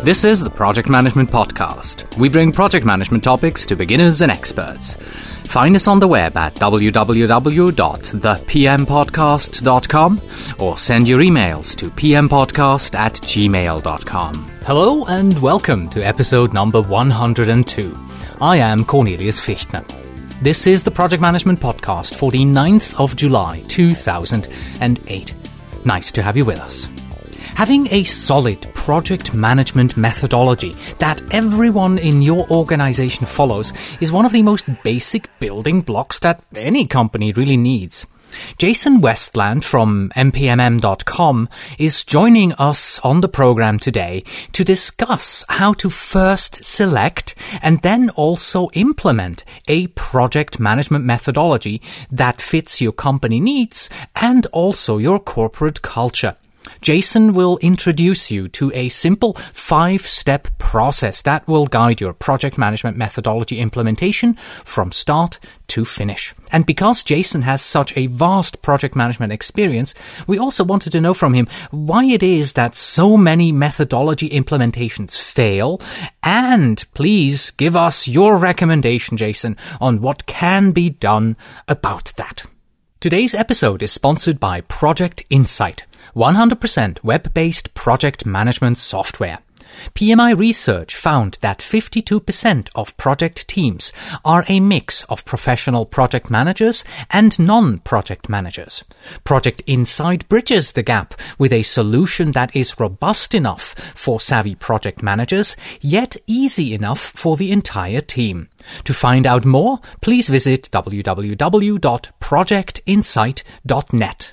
This is the Project Management Podcast. We bring project management topics to beginners and experts. Find us on the web at www.thepmpodcast.com or send your emails to pmpodcast@gmail.com. Hello and welcome to episode number 102. I am Cornelius Fichtner. This is the Project Management Podcast for the 9th of July 2008. Nice to have you with us. Having a solid project management methodology that everyone in your organization follows is one of the most basic building blocks that any company really needs. Jason Westland from mpmm.com is joining us on the program today to discuss how to first select and then also implement a project management methodology that fits your company needs and also your corporate culture. Jason will introduce you to a simple 5-step process that will guide your project management methodology implementation from start to finish. And because Jason has such a vast project management experience, we also wanted to know from him why it is that so many methodology implementations fail. And please give us your recommendation, Jason, on what can be done about that. Today's episode is sponsored by Project Insight, 100% web-based project management software. PMI research found that 52% of project teams are a mix of professional project managers and non-project managers. Project Insight bridges the gap with a solution that is robust enough for savvy project managers, yet easy enough for the entire team. To find out more, please visit www.projectinsight.net.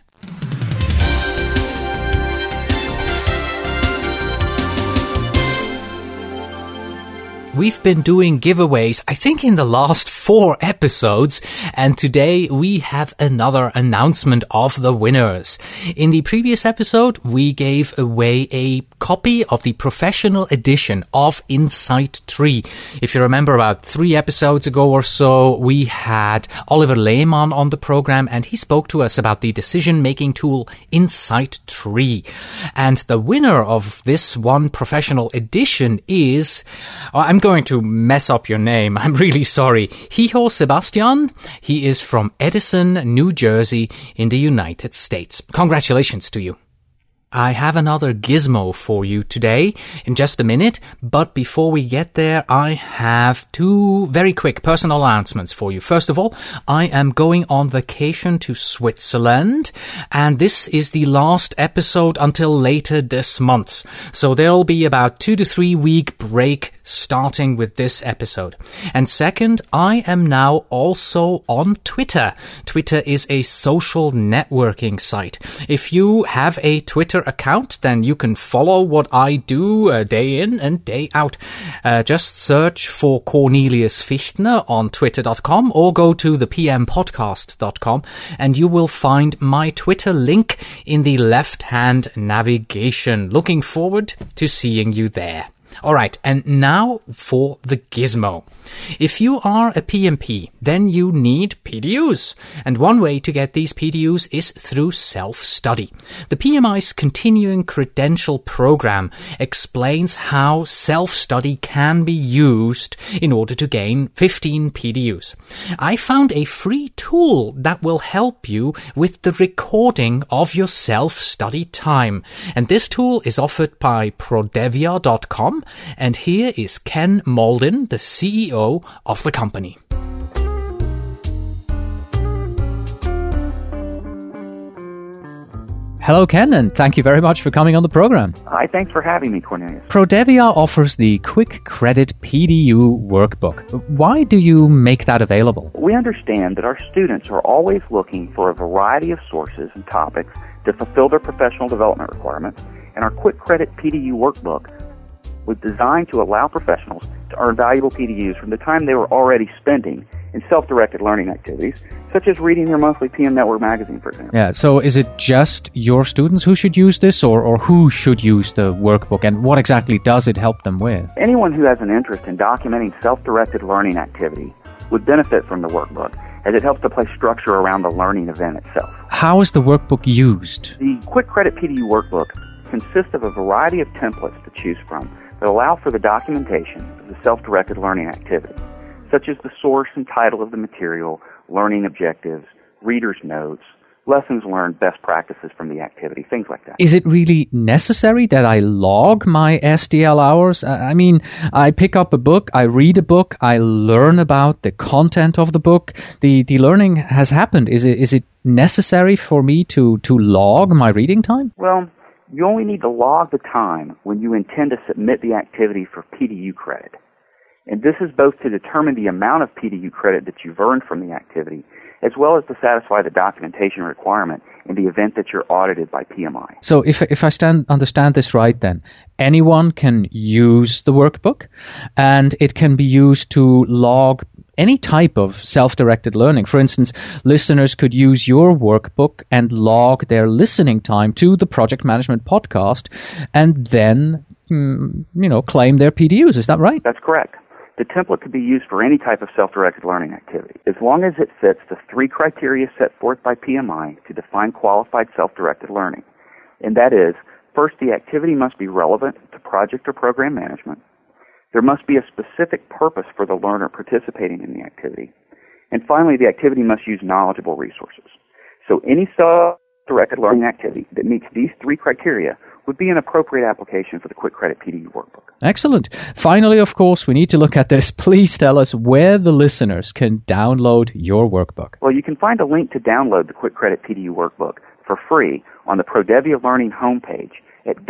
We've been doing giveaways, I think, in the last 4 episodes, and today we have another announcement of the winners. In the previous episode, we gave away a copy of the professional edition of Insight Tree. If you remember, about 3 episodes ago or so, we had Oliver Lehmann on the program, and he spoke to us about the decision-making tool Insight Tree. And the winner of this one professional edition is... I'm going to mess up your name. I'm really sorry. Hijo Sebastian. He is from Edison, New Jersey in the United States. Congratulations to you. I have another gizmo for you today in just a minute, but before we get there, I have 2 very quick personal announcements for you. First of all, I am going on vacation to Switzerland, and this is the last episode until later this month. So there'll be about 2 to 3 week break starting with this episode. And second, I am now also on Twitter. Twitter is a social networking site. If you have a Twitter account, then you can follow what I do day in and day out. Just search for Cornelius Fichtner on twitter.com or go to thepmpodcast.com and you will find my Twitter link in the left-hand navigation. Looking forward to seeing you there. Alright, and now for the gizmo. If you are a PMP, then you need PDUs. And one way to get these PDUs is through self-study. The PMI's Continuing Credential Program explains how self-study can be used in order to gain 15 PDUs. I found a free tool that will help you with the recording of your self-study time. And this tool is offered by Prodevia.com. And here is Ken Malden, the CEO of the company. Hello, Ken, and thank you very much for coming on the program. Hi, thanks for having me, Cornelius. Prodevia offers the Quick Credit PDU workbook. Why do you make that available? We understand that our students are always looking for a variety of sources and topics to fulfill their professional development requirements, and our Quick Credit PDU workbook was designed to allow professionals to earn valuable PDUs from the time they were already spending in self-directed learning activities, such as reading their monthly PM Network magazine, for example. Yeah, so is it just your students who should use this, or who should use the workbook, and what exactly does it help them with? Anyone who has an interest in documenting self-directed learning activity would benefit from the workbook, as it helps to place structure around the learning event itself. How is the workbook used? The Quick Credit PDU workbook consists of a variety of templates to choose from that allow for the documentation of the self-directed learning activity, such as the source and title of the material, learning objectives, reader's notes, lessons learned, best practices from the activity, things like that. Is it really necessary that I log my SDL hours? I mean, I pick up a book, I read a book, I learn about the content of the book. The learning has happened. Is it necessary for me to log my reading time? Well, you only need to log the time when you intend to submit the activity for PDU credit. And this is both to determine the amount of PDU credit that you've earned from the activity, as well as to satisfy the documentation requirement in the event that you're audited by PMI. So if I understand this right, then anyone can use the workbook, and it can be used to log any type of self-directed learning. For instance, listeners could use your workbook and log their listening time to the Project Management Podcast, and then claim their PDUs. Is that right? That's correct. The template could be used for any type of self-directed learning activity, as long as it fits the 3 criteria set forth by PMI to define qualified self-directed learning. And that is, first, the activity must be relevant to project or program management. There must be a specific purpose for the learner participating in the activity. And finally, the activity must use knowledgeable resources. So any self-directed learning activity that meets these 3 criteria would be an appropriate application for the Quick Credit PDU workbook. Excellent. Finally, of course, we need to look at this. Please tell us where the listeners can download your workbook. Well, you can find a link to download the Quick Credit PDU workbook for free on the Prodevia Learning homepage at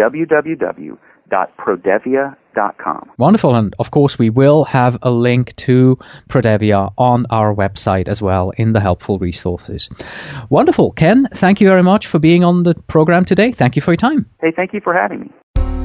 www.prodevia.com. Wonderful. And of course, we will have a link to Prodevia on our website as well in the helpful resources. Wonderful. Ken, thank you very much for being on the program today. Thank you for your time. Hey, thank you for having me.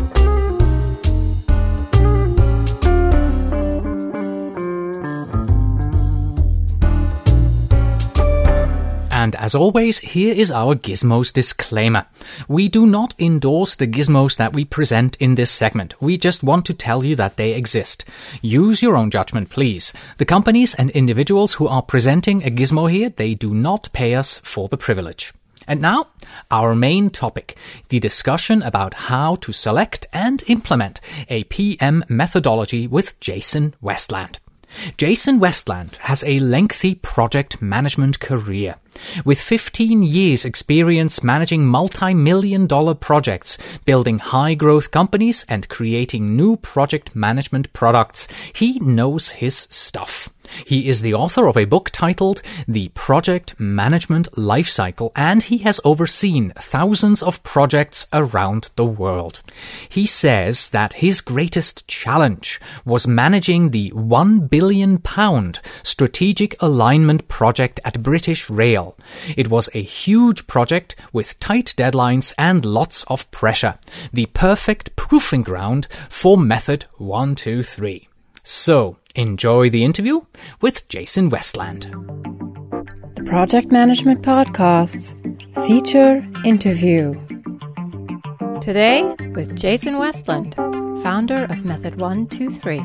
And as always, here is our Gizmos disclaimer. We do not endorse the gizmos that we present in this segment. We just want to tell you that they exist. Use your own judgment, please. The companies and individuals who are presenting a gizmo here, they do not pay us for the privilege. And now, our main topic, the discussion about how to select and implement a PM methodology with Jason Westland. Jason Westland has a lengthy project management career. With 15 years experience managing multi-million-dollar projects, building high-growth companies and creating new project management products, he knows his stuff. He is the author of a book titled The Project Management Lifecycle, and he has overseen thousands of projects around the world. He says that his greatest challenge was managing the £1 billion strategic alignment project at British Rail. It was a huge project with tight deadlines and lots of pressure. The perfect proving ground for Method 123. So, enjoy the interview with Jason Westland. The Project Management Podcasts feature interview. Today with Jason Westland, founder of Method 123.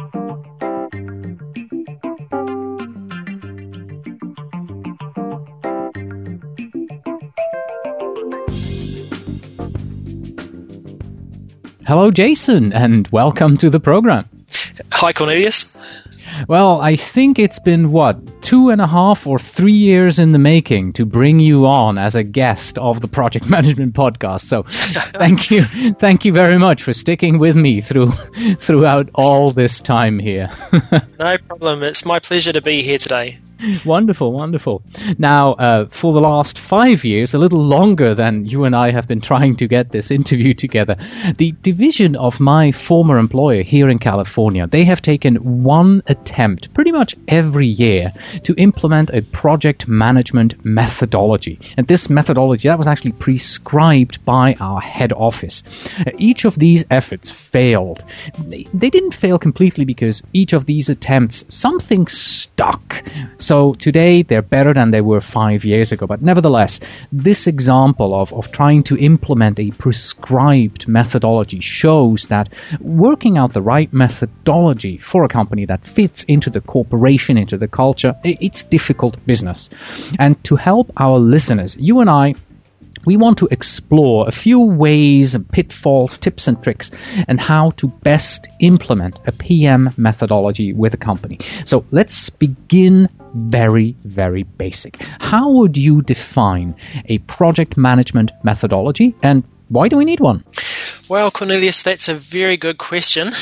Hello, Jason, and welcome to the program. Hi, Cornelius. Well, I think it's been, 2.5 or 3 years in the making to bring you on as a guest of the Project Management Podcast. So thank you. Thank you very much for sticking with me throughout all this time here. No problem. It's my pleasure to be here today. Wonderful, wonderful. Now, for the last 5 years, a little longer than you and I have been trying to get this interview together, the division of my former employer here in California, they have taken one attempt pretty much every year to implement a project management methodology. And this methodology, that was actually prescribed by our head office. Each of these efforts failed. They didn't fail completely because each of these attempts, something stuck. So today they're better than they were 5 years ago. But nevertheless, this example of trying to implement a prescribed methodology shows that working out the right methodology for a company that fits into the corporation, into the culture, it's difficult business. And to help our listeners, you and I we want to explore a few ways, pitfalls, tips and tricks, and how to best implement a PM methodology with a company. So let's begin very, very basic. How would you define a project management methodology, and why do we need one? Well, Cornelius, that's a very good question.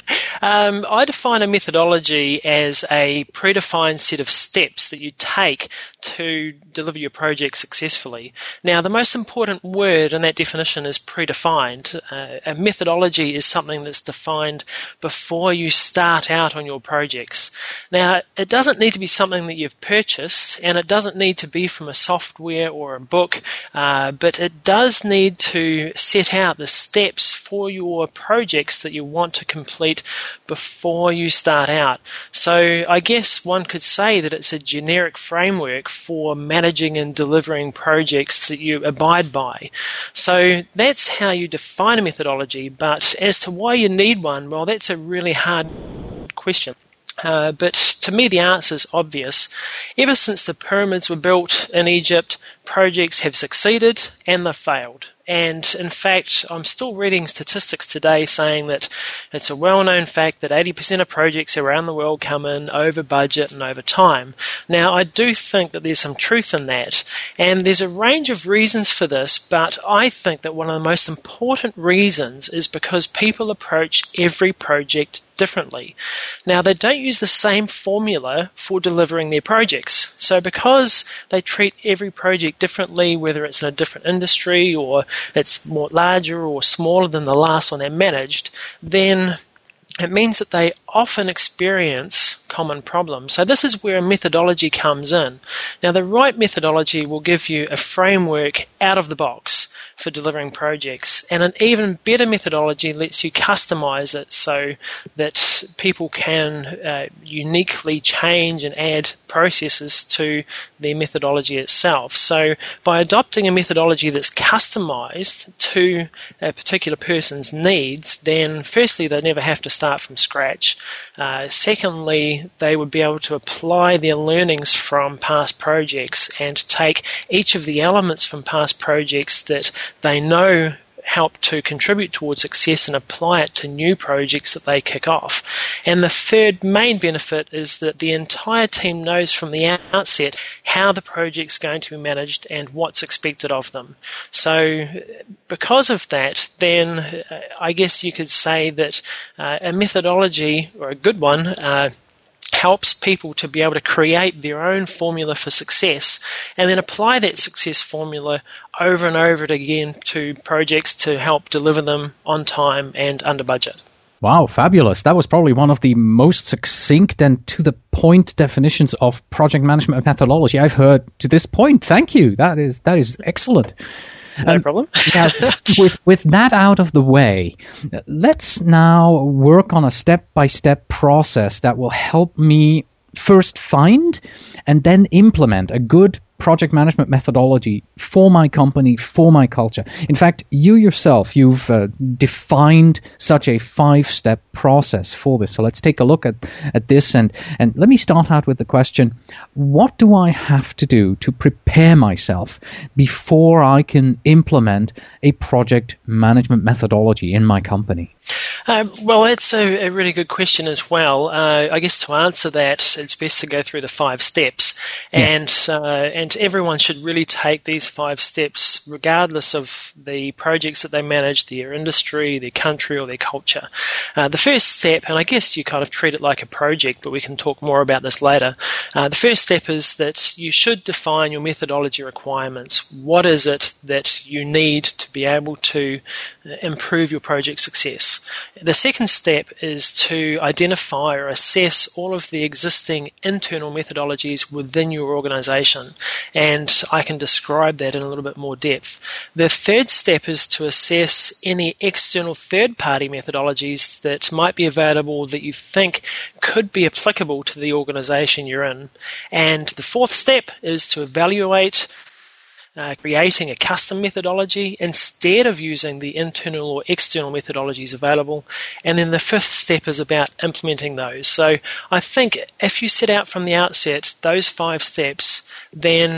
I define a methodology as a predefined set of steps that you take to deliver your project successfully. Now, the most important word in that definition is predefined. A methodology is something that's defined before you start out on your projects. Now, it doesn't need to be something that you've purchased, and it doesn't need to be from a software or a book, but it does need to set out the steps for your projects that you want to complete before you start out. So I guess one could say that it's a generic framework for managing and delivering projects that you abide by. So that's how you define a methodology, but as to why you need one, well, that's a really hard question. But to me, the answer is obvious. Ever since the pyramids were built in Egypt, projects have succeeded and they've failed. And in fact, I'm still reading statistics today saying that it's a well-known fact that 80% of projects around the world come in over budget and over time. Now, I do think that there's some truth in that, and there's a range of reasons for this, but I think that one of the most important reasons is because people approach every project differently. Now, they don't use the same formula for delivering their projects. So because they treat every project differently, whether it's in a different industry or it's more larger or smaller than the last one they managed, then it means that they often experience common problems. So this is where a methodology comes in. Now, the right methodology will give you a framework out of the box for delivering projects, and an even better methodology lets you customize it so that people can uniquely change and add processes to their methodology itself. So by adopting a methodology that's customized to a particular person's needs, then firstly, they never have to start from scratch. Secondly, they would be able to apply their learnings from past projects and take each of the elements from past projects that they know help to contribute towards success and apply it to new projects that they kick off. And the third main benefit is that the entire team knows from the outset how the project's going to be managed and what's expected of them. So because of that, then I guess you could say that a methodology, or a good one, helps people to be able to create their own formula for success and then apply that success formula over and over again to projects to help deliver them on time and under budget. Wow, fabulous. That was probably one of the most succinct and to-the-point definitions of project management methodology I've heard to this point. Thank you. That is excellent. No problem. Now, with that out of the way, let's now work on a step-by-step process that will help me first find and then implement a good project management methodology for my company, for my culture. In fact, you yourself, you've defined such a 5-step process for this. So let's take a look at this. And let me start out with the question, what do I have to do to prepare myself before I can implement a project management methodology in my company? Well, that's a really good question as well. I guess to answer that, it's best to go through the 5 steps. And everyone should really take these 5 steps regardless of the projects that they manage, their industry, their country, or their culture. The first step, and I guess you kind of treat it like a project, but we can talk more about this later. The first step is that you should define your methodology requirements. What is it that you need to be able to improve your project success? The second step is to identify or assess all of the existing internal methodologies within your organization, and I can describe that in a little bit more depth. The third step is to assess any external third-party methodologies that might be available that you think could be applicable to the organization you're in. And the fourth step is to evaluate creating a custom methodology instead of using the internal or external methodologies available. And then the fifth step is about implementing those. So I think if you set out from the outset those 5 steps, then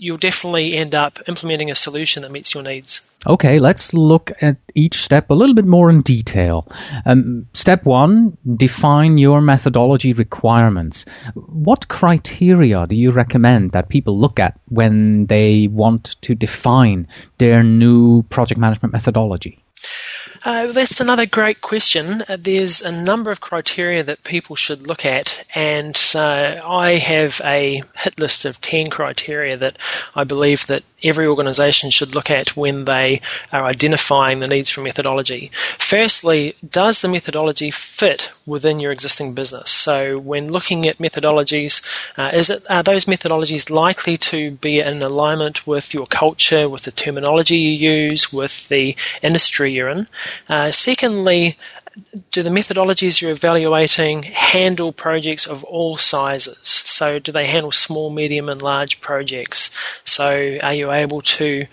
you'll definitely end up implementing a solution that meets your needs. Okay, let's look at each step a little bit more in detail. Step 1, define your methodology requirements. What criteria do you recommend that people look at when they want to define their new project management methodology? That's another great question. There's a number of criteria that people should look at, and I have a hit list of 10 criteria that I believe that every organisation should look at when they are identifying the needs for methodology. Firstly, does the methodology fit within your existing business? So when looking at methodologies, are those methodologies likely to be in alignment with your culture, with the terminology you use, with the industry you're in? Secondly, do the methodologies you're evaluating handle projects of all sizes? So do they handle small, medium and large projects? So are you able to,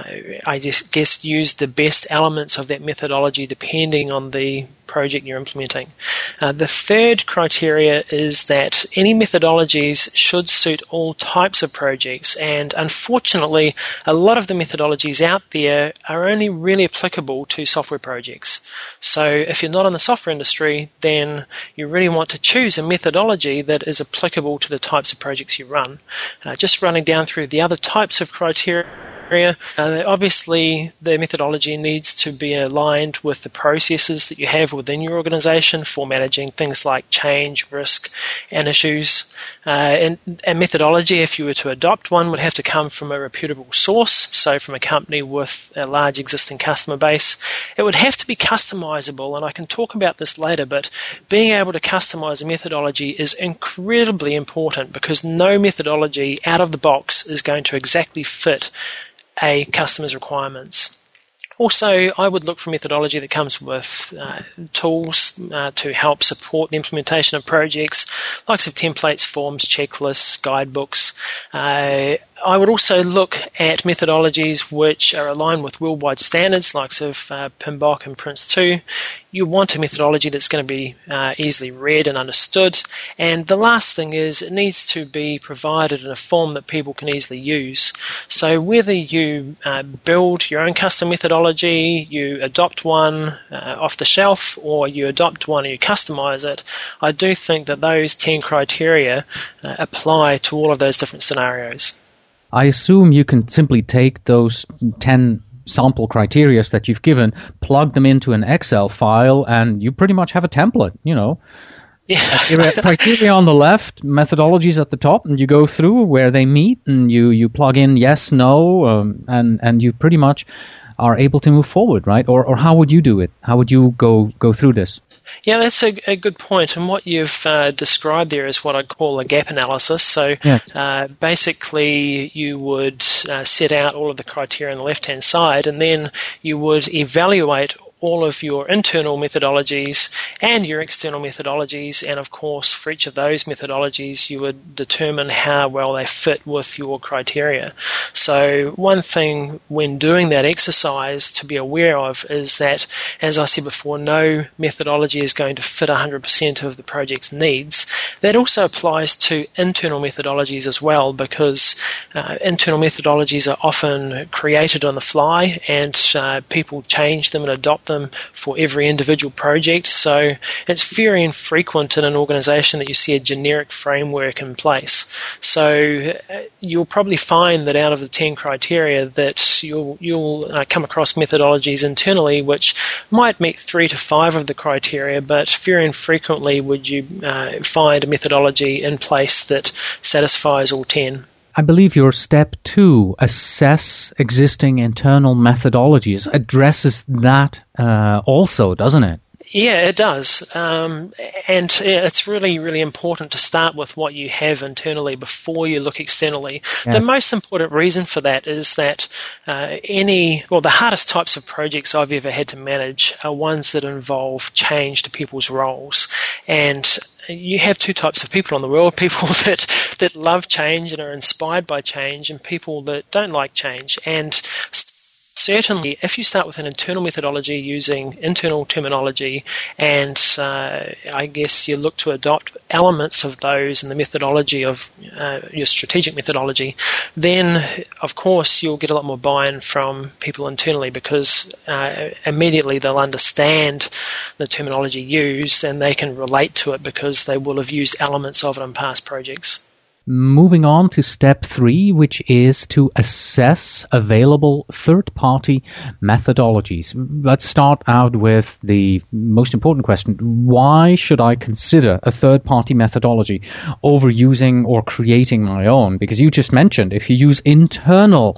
use the best elements of that methodology depending on the project you're implementing? The third criteria is that any methodologies should suit all types of projects, and unfortunately a lot of the methodologies out there are only really applicable to software projects. So if you're not in the software industry, then you really want to choose a methodology that is applicable to the types of projects you run. Just running down through the other types of criteria, obviously the methodology needs to be aligned with the processes that you have within your organization for managing things like change, risk, and issues. And methodology, if you were to adopt one, would have to come from a reputable source, so from a company with a large existing customer base. It would have to be customizable, and I can talk about this later, but being able to customize a methodology is incredibly important because no methodology out of the box is going to exactly fit a customer's requirements. Also, I would look for methodology that comes with tools to help support the implementation of projects, likes of templates, forms, checklists, guidebooks. I would also look at methodologies which are aligned with worldwide standards, likes of PMBOK and Prince2. You want a methodology that's going to be easily read and understood. And the last thing is it needs to be provided in a form that people can easily use. So whether you build your own custom methodology, you adopt one off the shelf, or you adopt one and you customize it, I do think that those 10 criteria apply to all of those different scenarios. I assume you can simply take those 10 sample criteria that you've given, plug them into an Excel file, and you pretty much have a template, you know. Yeah. Criteria on the left, methodologies at the top, and you go through where they meet, and you plug in yes, no, and you pretty much are able to move forward, right? Or how would you do it? How would you go through this? Yeah, that's a good point. And what you've described there is what I'd call a gap analysis. So basically you would set out all of the criteria on the left-hand side, and then you would evaluate all of your internal methodologies and your external methodologies, and of course for each of those methodologies you would determine how well they fit with your criteria. So one thing when doing that exercise to be aware of is that, as I said before, no methodology is going to fit 100% of the project's needs. That also applies to internal methodologies as well, because internal methodologies are often created on the fly, and people change them and adopt them for every individual project. So it's very infrequent in an organization that you see a generic framework in place. So you'll probably find that out of the 10 criteria that you'll come across methodologies internally which might meet 3 to 5 of the criteria, but very infrequently would you find a methodology in place that satisfies all 10. I believe your step 2, assess existing internal methodologies, addresses that also, doesn't it? Yeah, it does. And it's really, really important to start with what you have internally before you look externally. Yeah. The most important reason for that is that the hardest types of projects I've ever had to manage are ones that involve change to people's roles. And you have two types of people in the world, people that love change and are inspired by change, and people that don't like change. And certainly, if you start with an internal methodology using internal terminology, and I guess you look to adopt elements of those in the methodology of your strategic methodology, then of course you'll get a lot more buy-in from people internally, because immediately they'll understand the terminology used and they can relate to it because they will have used elements of it in past projects. Moving on to step 3, which is to assess available third-party methodologies. Let's start out with the most important question. Why should I consider a third-party methodology over using or creating my own? Because you just mentioned if you use internally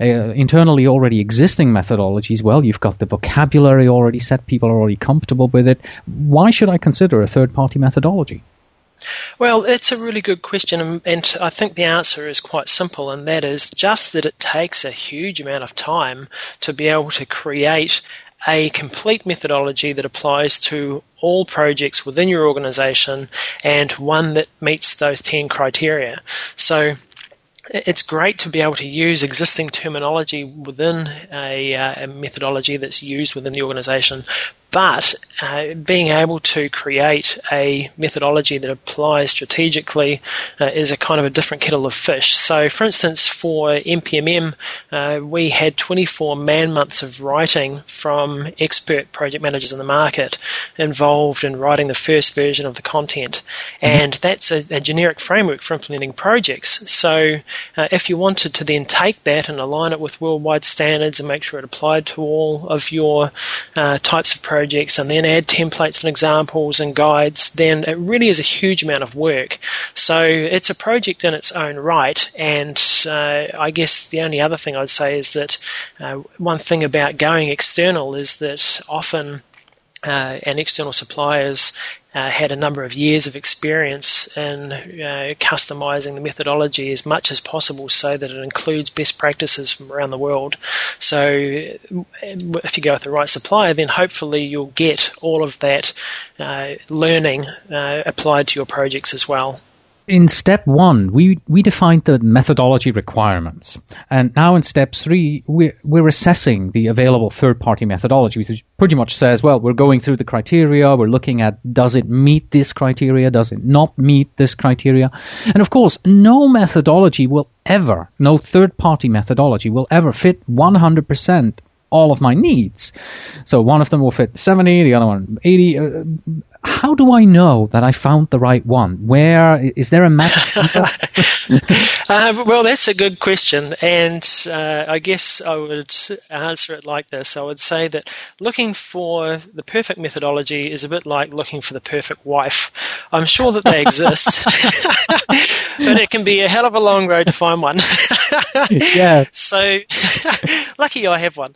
already existing methodologies, well, you've got the vocabulary already set, people are already comfortable with it. Why should I consider a third-party methodology? Well, it's a really good question, and I think the answer is quite simple, and that is just that it takes a huge amount of time to be able to create a complete methodology that applies to all projects within your organization, and one that meets those 10 criteria. So it's great to be able to use existing terminology within a methodology that's used within the organization, but being able to create a methodology that applies strategically is a kind of a different kettle of fish. So, for instance, for MPMM, we had 24 man-months of writing from expert project managers in the market involved in writing the first version of the content. And that's a generic framework for implementing projects. So if you wanted to then take that and align it with worldwide standards and make sure it applied to all of your types of projects, and then add templates and examples and guides, then it really is a huge amount of work. So it's a project in its own right, and I guess the only other thing I'd say is that one thing about going external is that often and external suppliers had a number of years of experience in customizing the methodology as much as possible so that it includes best practices from around the world. So if you go with the right supplier, then hopefully you'll get all of that learning applied to your projects as well. In step 1, we defined the methodology requirements. And now in step 3, we're assessing the available third-party methodology, which pretty much says, well, we're going through the criteria, we're looking at, does it meet this criteria, does it not meet this criteria? And of course, no third-party methodology will ever fit 100% all of my needs. So one of them will fit 70, the other one 80. How do I know that I found the right one? Where is there a method? Well, that's a good question, and I guess I would answer it like this. I would say that looking for the perfect methodology is a bit like looking for the perfect wife. I'm sure that they exist, but it can be a hell of a long road to find one. Yeah. So lucky I have one.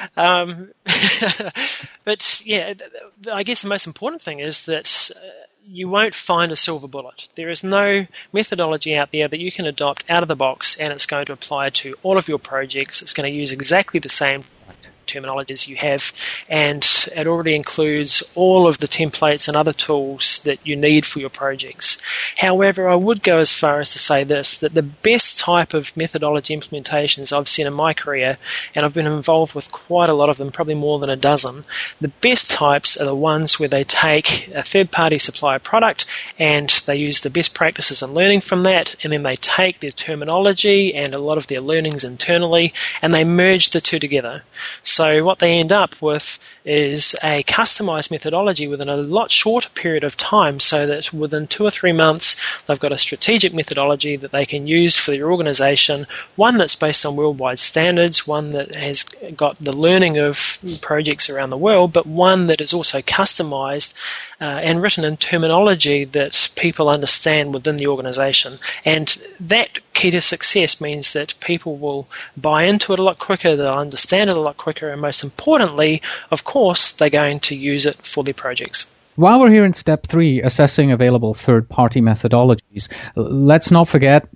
But yeah, I guess the most important thing is that you won't find a silver bullet. There is no methodology out there that you can adopt out of the box and it's going to apply to all of your projects. It's going to use exactly the same terminologies you have, and it already includes all of the templates and other tools that you need for your projects. However, I would go as far as to say this, that the best type of methodology implementations I've seen in my career, and I've been involved with quite a lot of them, probably more than a dozen, the best types are the ones where they take a third-party supplier product and they use the best practices and learning from that, and then they take their terminology and a lot of their learnings internally and they merge the two together. So what they end up with is a customized methodology within a lot shorter period of time, so that within 2 or 3 months they've got a strategic methodology that they can use for their organization, one that's based on worldwide standards, one that has got the learning of projects around the world, but one that is also customized and written in terminology that people understand within the organization. And that key to success means that people will buy into it a lot quicker, they'll understand it a lot quicker, and most importantly, of course, they're going to use it for their projects. While we're here in step 3, assessing available third-party methodologies, let's not forget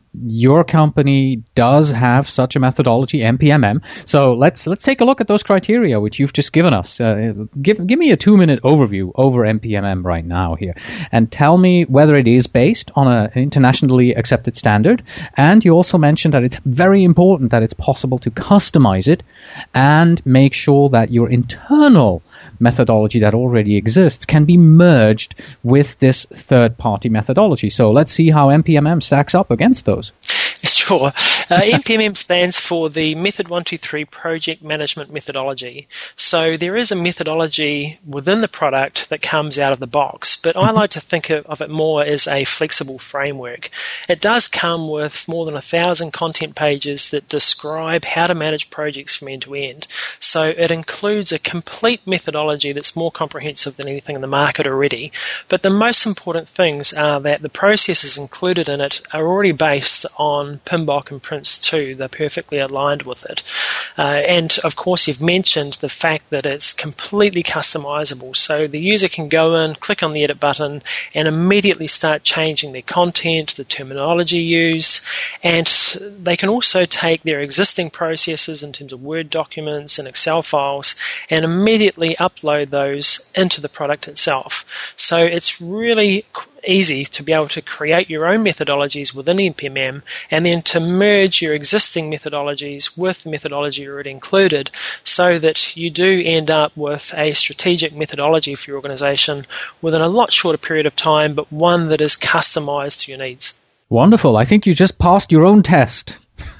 your company does have such a methodology, MPMM. So let's take a look at those criteria which you've just given us. Give me a 2-minute overview over MPMM right now here, and tell me whether it is based on an internationally accepted standard. And you also mentioned that it's very important that it's possible to customize it and make sure that your internal methodology that already exists can be merged with this third-party methodology. So let's see how MPMM stacks up against those. Sure. MPMM stands for the Method 123 Project Management Methodology. So there is a methodology within the product that comes out of the box, but I like to think of it more as a flexible framework. It does come with more than 1,000 content pages that describe how to manage projects from end to end. So it includes a complete methodology that's more comprehensive than anything in the market already. But the most important things are that the processes included in it are already based on PMBOK and Prince2. They're perfectly aligned with it. And of course, you've mentioned the fact that it's completely customizable. So the user can go in, click on the edit button, and immediately start changing their content, the terminology used, and they can also take their existing processes in terms of Word documents and Excel files and immediately upload those into the product itself. So it's really easy to be able to create your own methodologies within MPMM and then to merge your existing methodologies with the methodology already included, so that you do end up with a strategic methodology for your organization within a lot shorter period of time, but one that is customized to your needs. Wonderful. I think you just passed your own test.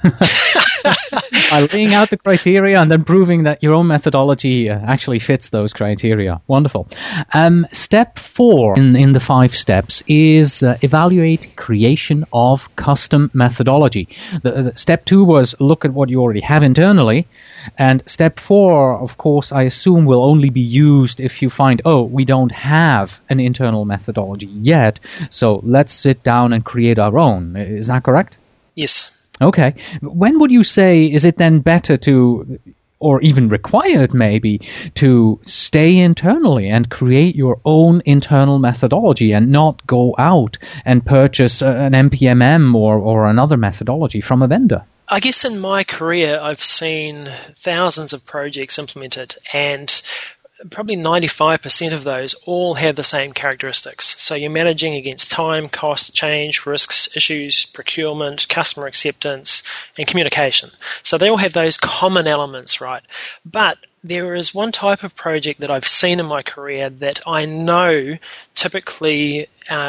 By laying out the criteria and then proving that your own methodology actually fits those criteria. Wonderful. Step 4 in the 5 steps is evaluate creation of custom methodology. Step 2 was look at what you already have internally. And step 4, of course, I assume will only be used if you find, we don't have an internal methodology yet, so let's sit down and create our own. Is that correct? Yes. Okay. When would you say is it then better to, or even required maybe, to stay internally and create your own internal methodology and not go out and purchase an MPMM or another methodology from a vendor? I guess in my career, I've seen thousands of projects implemented, and probably 95% of those all have the same characteristics. So you're managing against time, cost, change, risks, issues, procurement, customer acceptance, and communication. So they all have those common elements, right? But there is one type of project that I've seen in my career that I know typically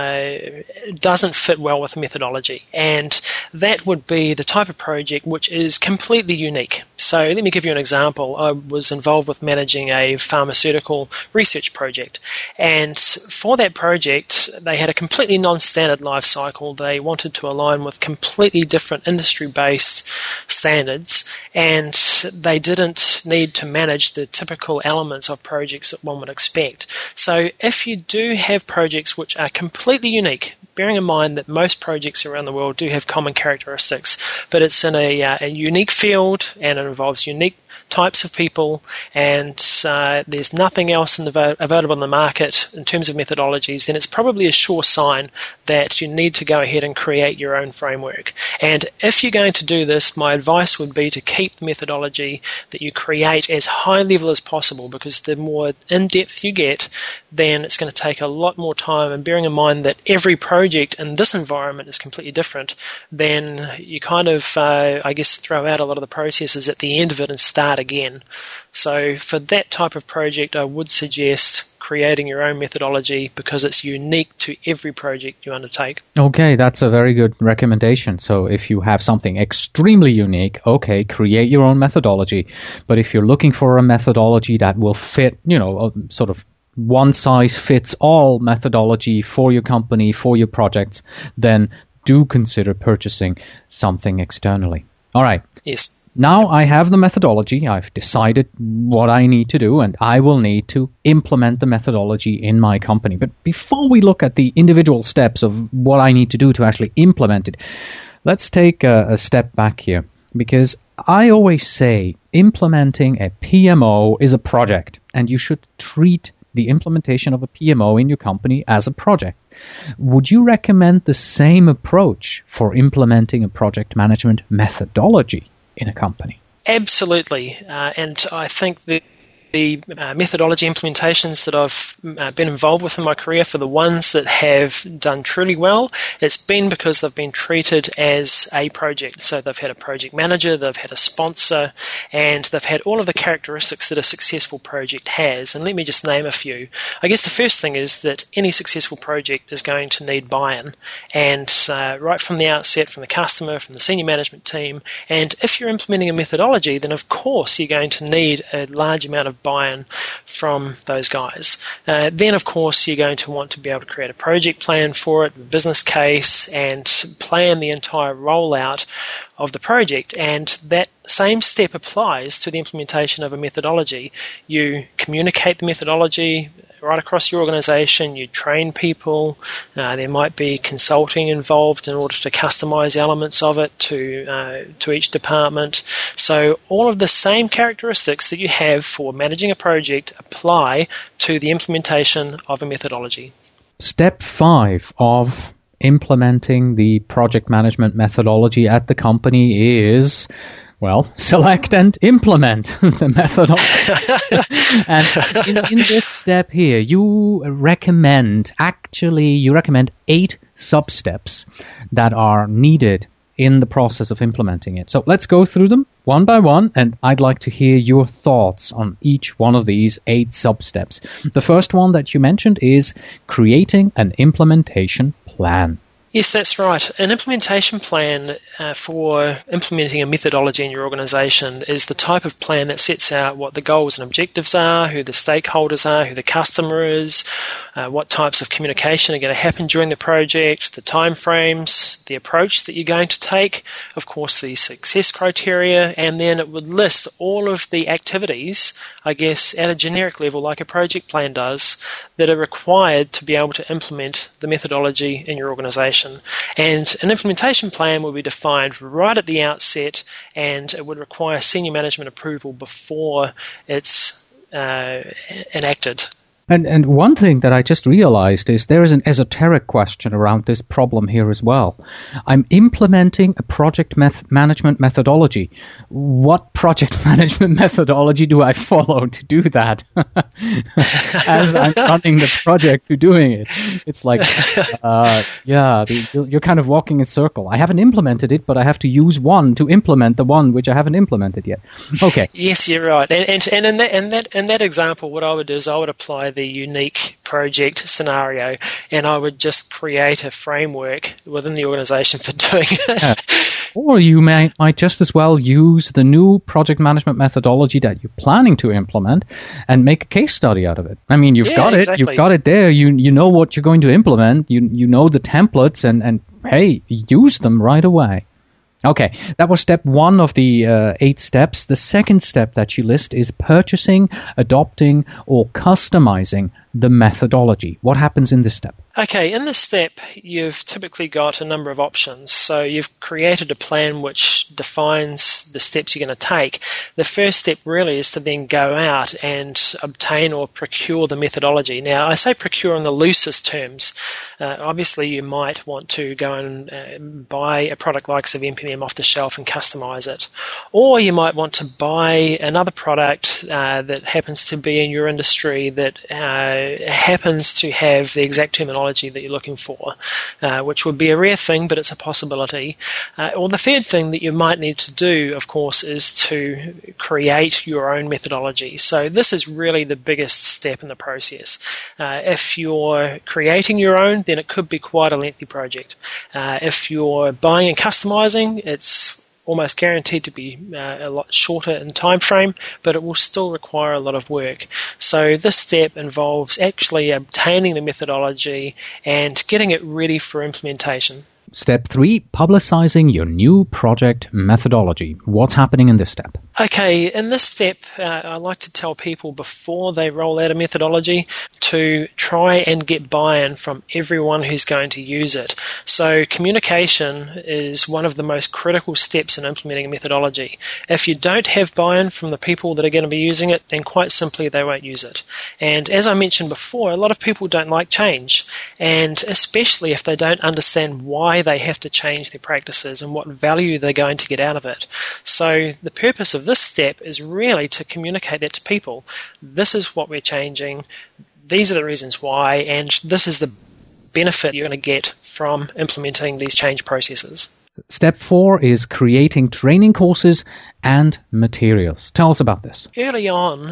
doesn't fit well with methodology, and that would be the type of project which is completely unique. So let me give you an example. I was involved with managing a pharmaceutical research project, and for that project they had a completely non-standard life cycle. They wanted to align with completely different industry-based standards, and they didn't need to manage the typical elements of projects that one would expect. So if you do have projects which are completely unique, bearing in mind that most projects around the world do have common characteristics, but it's in a unique field and it involves unique types of people, and there's nothing else available in the market in terms of methodologies, then it's probably a sure sign that you need to go ahead and create your own framework. And if you're going to do this, my advice would be to keep the methodology that you create as high level as possible, because the more in-depth you get, then it's going to take a lot more time. And bearing in mind that every project in this environment is completely different, then you kind of, throw out a lot of the processes at the end of it and start again. So for that type of project, I would suggest creating your own methodology because it's unique to every project you undertake. Okay, that's a very good recommendation. So if you have something extremely unique, okay, create your own methodology. But if you're looking for a methodology that will fit, a sort of one-size-fits-all methodology for your company, for your projects, then do consider purchasing something externally. All right. Yes. Now I have the methodology, I've decided what I need to do, and I will need to implement the methodology in my company. But before we look at the individual steps of what I need to do to actually implement it, let's take a step back here, because I always say implementing a PMO is a project, and you should treat the implementation of a PMO in your company as a project. Would you recommend the same approach for implementing a project management methodology in a company? Absolutely. And I think the methodology implementations that I've been involved with in my career, for the ones that have done truly well, it's been because they've been treated as a project. So they've had a project manager, they've had a sponsor, and they've had all of the characteristics that a successful project has. And let me just name a few. I guess the first thing is that any successful project is going to need buy-in. And right from the outset, from the customer, from the senior management team, and if you're implementing a methodology, then of course you're going to need a large amount of buy-in from those guys. Then, of course, you're going to want to be able to create a project plan for it, a business case, and plan the entire rollout of the project. And that same step applies to the implementation of a methodology. You communicate the methodology right across your organization, you train people, there might be consulting involved in order to customize elements of it to each department. So all of the same characteristics that you have for managing a project apply to the implementation of a methodology. Step 5 of implementing the project management methodology at the company is, well, select and implement the methodology. And in this step here, you recommend 8 sub-steps that are needed in the process of implementing it. So let's go through them one by one, and I'd like to hear your thoughts on each one of these 8 sub-steps. The first one that you mentioned is creating an implementation plan. Yes, that's right. An implementation plan for implementing a methodology in your organization is the type of plan that sets out what the goals and objectives are, who the stakeholders are, who the customer is, what types of communication are going to happen during the project, the timeframes, the approach that you're going to take, of course, the success criteria, and then it would list all of the activities, I guess, at a generic level, like a project plan does, that are required to be able to implement the methodology in your organization. And an implementation plan will be defined right at the outset, and it would require senior management approval before it's enacted. And one thing that I just realized is there is an esoteric question around this problem here as well. I'm implementing a project management methodology. What project management methodology do I follow to do that? As I'm running the project to doing it. It's like, you're kind of walking in a circle. I haven't implemented it, but I have to use one to implement the one which I haven't implemented yet. Okay. Yes, you're right. And in that example, what I would do is I would apply the unique project scenario, and I would just create a framework within the organization for doing it. Yeah. Or you might just as well use the new project management methodology that you're planning to implement and make a case study out of it. I mean, you've got exactly. it. You've got it there. You know what you're going to implement. You know the templates, and hey, use them right away. Okay, that was step 1 of the 8 steps. The second step that you list is purchasing, adopting, or customizing the methodology. What happens in this step? Okay, in this step, you've typically got a number of options. So you've created a plan which defines the steps you're going to take. The first step really is to then go out and obtain or procure the methodology. Now, I say procure in the loosest terms. Obviously, you might want to go and buy a product like MPM off the shelf and customize it. Or you might want to buy another product that happens to be in your industry that happens to have the exact terminology that you're looking for, which would be a rare thing, but it's a possibility. Or the third thing that you might need to do, of course, is to create your own methodology. So this is really the biggest step in the process. If you're creating your own, then it could be quite a lengthy project. If you're buying and customizing, it's almost guaranteed to be a lot shorter in time frame, but it will still require a lot of work. So this step involves actually obtaining the methodology and getting it ready for implementation. Step 3, publicizing your new project methodology. What's happening in this step? Okay, in this step, I like to tell people before they roll out a methodology to try and get buy-in from everyone who's going to use it. So communication is one of the most critical steps in implementing a methodology. If you don't have buy-in from the people that are going to be using it, then quite simply they won't use it. And as I mentioned before, a lot of people don't like change, and especially if they don't understand why they have to change their practices and what value they're going to get out of it. So the purpose of this step is really to communicate that to people. This is what we're changing, these are the reasons why, and this is the benefit you're going to get from implementing these change processes. Step 4 is creating training courses and materials. Tell us about this. Early on,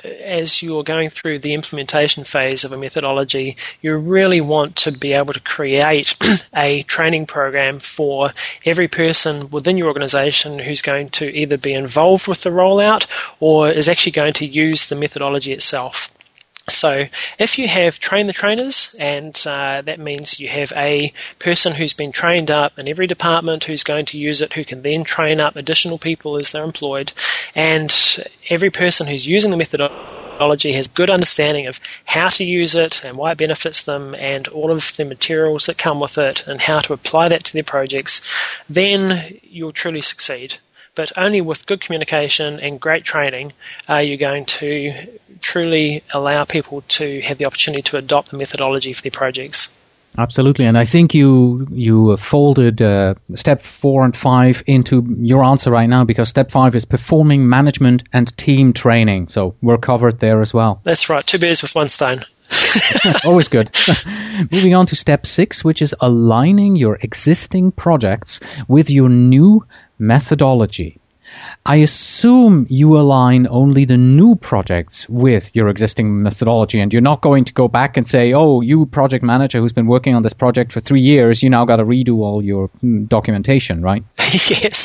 as you're going through the implementation phase of a methodology, you really want to be able to create a training program for every person within your organization who's going to either be involved with the rollout or is actually going to use the methodology itself. So if you have train the trainers, and that means you have a person who's been trained up in every department who's going to use it, who can then train up additional people as they're employed, and every person who's using the methodology has good understanding of how to use it and why it benefits them and all of the materials that come with it and how to apply that to their projects, then you'll truly succeed. But only with good communication and great training are you going to truly allow people to have the opportunity to adopt the methodology for their projects. Absolutely, and I think you folded step 4 and 5 into your answer right now, because step 5 is performing management and team training. So we're covered there as well. That's right, 2 birds with 1 stone. Always good. Moving on to step 6, which is aligning your existing projects with your new methodology. I assume you align only the new projects with your existing methodology, and you're not going to go back and say, oh, you project manager who's been working on this project for 3 years, you now got to redo all your documentation, right? Yes.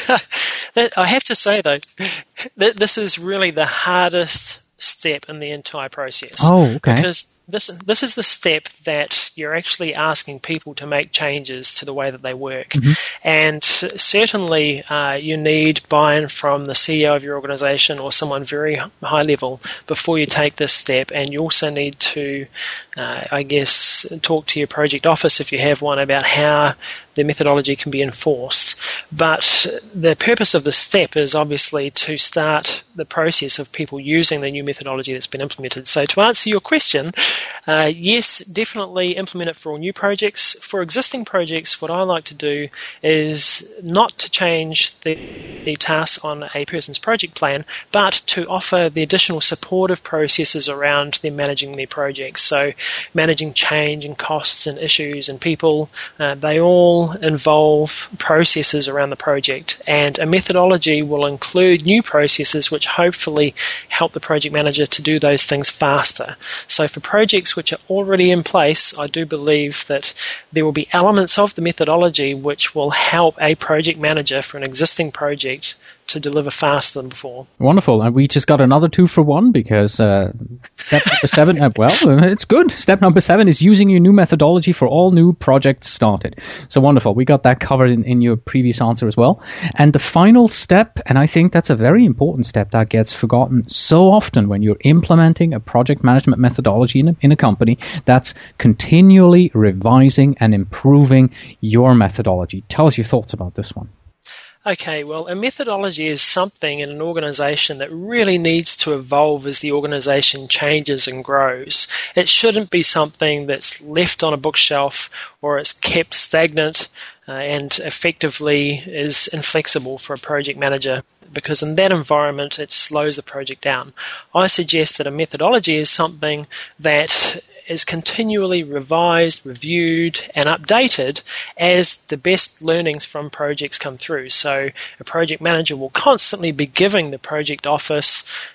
I have to say, though, that this is really the hardest step in the entire process. Oh, okay. Because this is the step that you're actually asking people to make changes to the way that they work. Mm-hmm. And certainly you need buy-in from the CEO of your organization or someone very high level before you take this step. And you also need to, talk to your project office if you have one about how the methodology can be enforced. But the purpose of the step is obviously to start the process of people using the new methodology that's been implemented. So to answer your question, yes, definitely implement it for all new projects. For existing projects, what I like to do is not to change the tasks on a person's project plan, but to offer the additional supportive processes around them managing their projects. So managing change and costs and issues and people, they all involve processes around the project, and a methodology will include new processes which hopefully help the project manager to do those things faster. So for projects which are already in place, I do believe that there will be elements of the methodology which will help a project manager for an existing project to deliver faster than before. Wonderful. And we just got another 2 for 1 because step number 7, it's good. Step number 7 is using your new methodology for all new projects started. So wonderful. We got that covered in your previous answer as well. And the final step, and I think that's a very important step that gets forgotten so often when you're implementing a project management methodology in a company, that's continually revising and improving your methodology. Tell us your thoughts about this one. Okay, well, a methodology is something in an organization that really needs to evolve as the organization changes and grows. It shouldn't be something that's left on a bookshelf or it's kept stagnant and effectively is inflexible for a project manager, because in that environment it slows the project down. I suggest that a methodology is something that is continually revised, reviewed, and updated as the best learnings from projects come through. So a project manager will constantly be giving the project office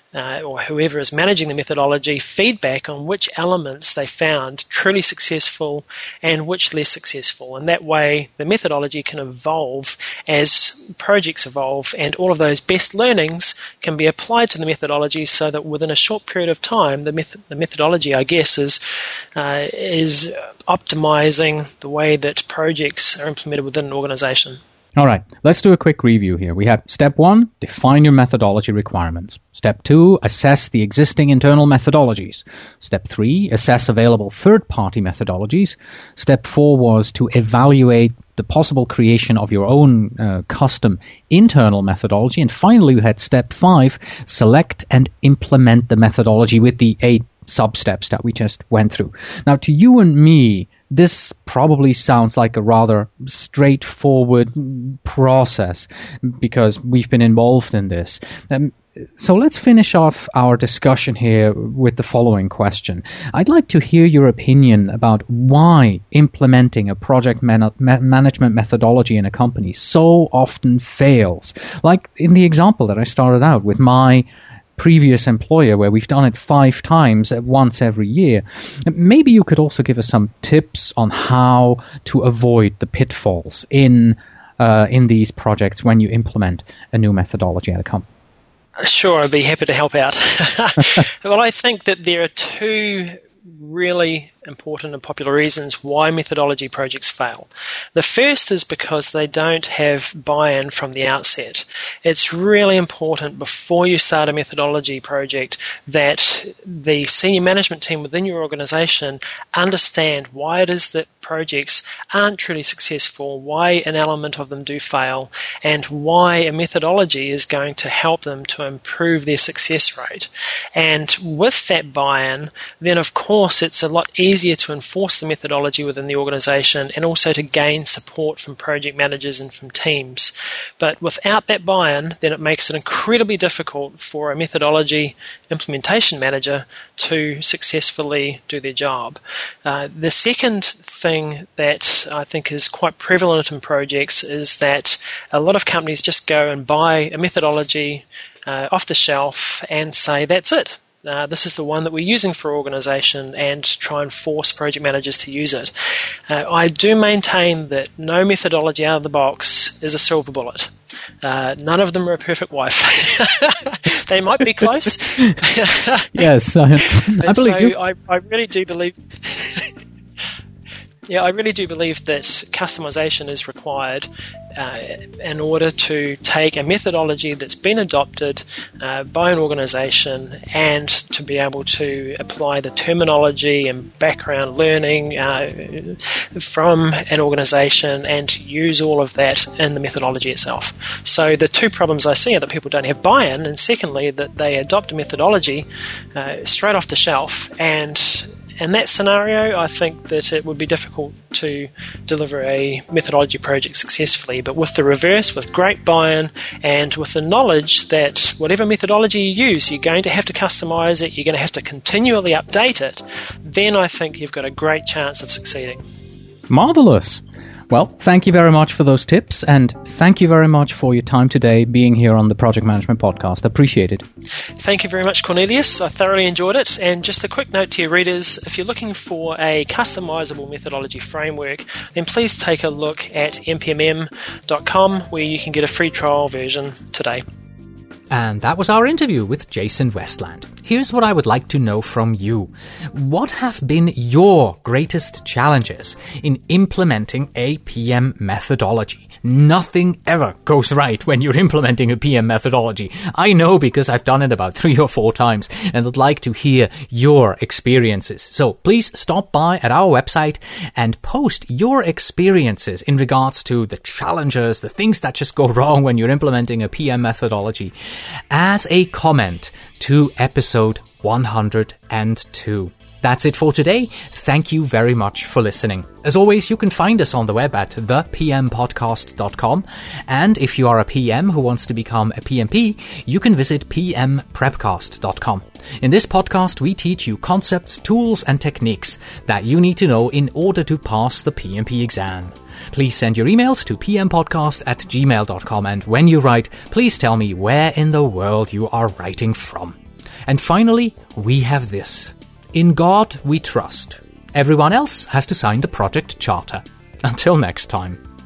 or whoever is managing the methodology feedback on which elements they found truly successful and which less successful. And that way the methodology can evolve as projects evolve, and all of those best learnings can be applied to the methodology so that within a short period of time the methodology, I guess, is optimizing the way that projects are implemented within an organization. All right, let's do a quick review here. We have step 1, define your methodology requirements. Step 2, assess the existing internal methodologies. Step 3, assess available third-party methodologies. Step 4 was to evaluate the possible creation of your own custom internal methodology. And finally, we had step 5, select and implement the methodology with the 8 sub-steps that we just went through. Now, to you and me, this probably sounds like a rather straightforward process because we've been involved in this. So let's finish off our discussion here with the following question. I'd like to hear your opinion about why implementing a project management methodology in a company so often fails. Like in the example that I started out with my previous employer, where we've done it 5 times once every year. Maybe you could also give us some tips on how to avoid the pitfalls in these projects when you implement a new methodology at a company. Sure, I'd be happy to help out. Well, I think that there are 2 really important and popular reasons why methodology projects fail. The first is because they don't have buy-in from the outset. It's really important before you start a methodology project that the senior management team within your organization understand why it is that projects aren't truly successful, why an element of them do fail, and why a methodology is going to help them to improve their success rate. And with that buy-in, then of course it's a lot easier to enforce the methodology within the organization and also to gain support from project managers and from teams. But without that buy-in, then it makes it incredibly difficult for a methodology implementation manager to successfully do their job. The second thing that I think is quite prevalent in projects is that a lot of companies just go and buy a methodology off the shelf and say, that's it. This is the one that we're using for our organization, and try and force project managers to use it. I do maintain that no methodology out of the box is a silver bullet. None of them are a perfect wife. They might be close. Yes, I believe you. I really do believe... Yeah, I really do believe that customization is required in order to take a methodology that's been adopted by an organization and to be able to apply the terminology and background learning from an organization and use all of that in the methodology itself. So the 2 problems I see are that people don't have buy-in, and secondly, that they adopt a methodology straight off the shelf, and in that scenario, I think that it would be difficult to deliver a methodology project successfully. But with the reverse, with great buy-in and with the knowledge that whatever methodology you use, you're going to have to customize it, you're going to have to continually update it, then I think you've got a great chance of succeeding. Marvelous. Well, thank you very much for those tips, and thank you very much for your time today being here on the Project Management Podcast. Appreciate it. Thank you very much, Cornelius. I thoroughly enjoyed it. And just a quick note to your readers, if you're looking for a customizable methodology framework, then please take a look at mpmm.com, where you can get a free trial version today. And that was our interview with Jason Westland. Here's what I would like to know from you. What have been your greatest challenges in implementing a PM methodology? Nothing ever goes right when you're implementing a PM methodology. I know because I've done it about 3 or 4 times, and I'd like to hear your experiences. So please stop by at our website and post your experiences in regards to the challenges, the things that just go wrong when you're implementing a PM methodology, as a comment to episode 102. That's it for today. Thank you very much for listening. As always, you can find us on the web at thepmpodcast.com. And if you are a PM who wants to become a PMP, you can visit pmprepcast.com. In this podcast, we teach you concepts, tools, and techniques that you need to know in order to pass the PMP exam. Please send your emails to pmpodcast@gmail.com. And when you write, please tell me where in the world you are writing from. And finally, we have this. In God we trust. Everyone else has to sign the project charter. Until next time.